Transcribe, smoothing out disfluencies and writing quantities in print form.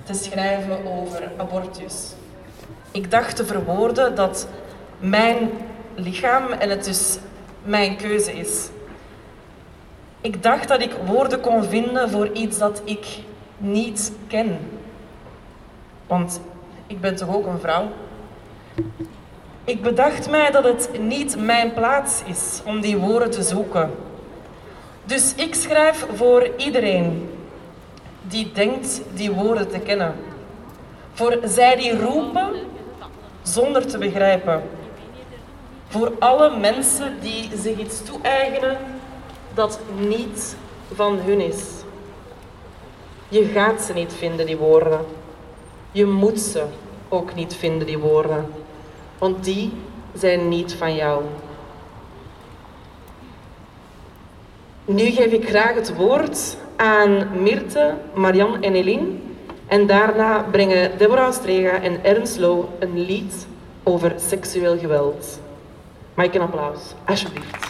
te schrijven over abortus. Ik dacht te verwoorden dat mijn lichaam en het dus mijn keuze is. Ik dacht dat ik woorden kon vinden voor iets dat ik niet ken. Want ik ben toch ook een vrouw? Ik bedacht mij dat het niet mijn plaats is om die woorden te zoeken. Dus ik schrijf voor iedereen die denkt die woorden te kennen. Voor zij die roepen zonder te begrijpen. Voor alle mensen die zich iets toe-eigenen dat niet van hun is. Je gaat ze niet vinden, die woorden. Je moet ze ook niet vinden, die woorden. Want die zijn niet van jou. Nu geef ik graag het woord aan Mirte, Marianne en Eline. En daarna brengen Deborah Strega en Ernst Lo een lied over seksueel geweld. Mag ik een applaus, alsjeblieft.